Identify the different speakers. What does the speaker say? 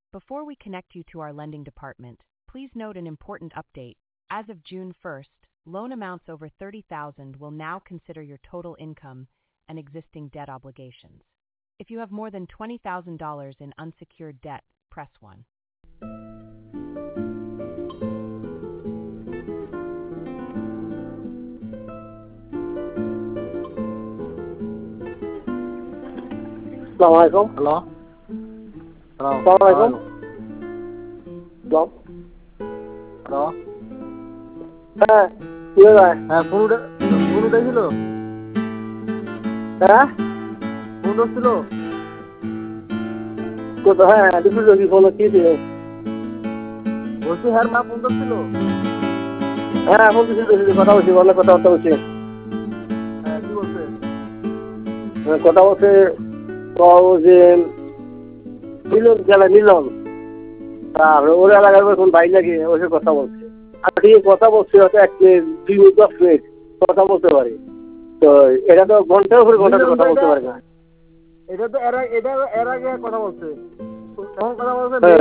Speaker 1: Before we connect you to our lending department, please note an important update. As of June 1st, loan amounts over $30,000 will now consider your total income and existing debt obligations. If you have more than $20,000 in unsecured debt, press 1.
Speaker 2: Assalamualaikum.
Speaker 3: Halo. Halo.
Speaker 2: Assalamualaikum. Halo.
Speaker 3: Halo.
Speaker 2: কি ভাই?
Speaker 3: Phone উঠেছিল?
Speaker 2: হ্যাঁ?
Speaker 3: Phone উঠছিল?
Speaker 2: কোথায়? দুপুর যদি phone কি ছিল?
Speaker 3: বলছি হ্যাঁ মা ফোন উঠছিল?
Speaker 2: হ্যাঁ, ফোন দিছি, কথা বলছি, অনেক কথা বলছি।
Speaker 3: হ্যাঁ, কি বলছে?
Speaker 2: কথা বলছে যে মিলন তারপরে ওর এলাকার এখন ভাই লাগে ওসে কথা বলছে। আর ঠিক কথা বলছে হয়তো 2 মিনিট 10 মিনিট কথা বলতে পারি। তো এটা তো ঘন্টার উপরে ঘন্টা কথা বলতে পারে না।
Speaker 3: এটা এর আগে কথা বলছে। তখন কথা বলছে